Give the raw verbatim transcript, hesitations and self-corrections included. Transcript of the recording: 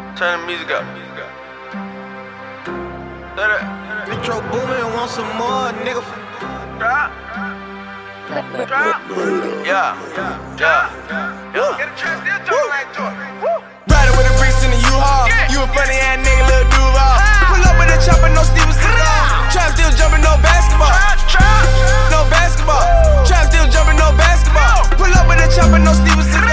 Turn the music up. Metro Boomin, want some more, nigga. Drop. Drop. Yeah. Yeah. Yeah. Get a track, still jumping like Jordan. Riding with a bricks in the U-Haul. You a funny ass nigga, Lil Duval. Pull up with a chopper, no Steven Seagal. Trap still jumping, no basketball. No basketball. Trap still jumping, no basketball. Pull up with a chopper, no Steven Seagal.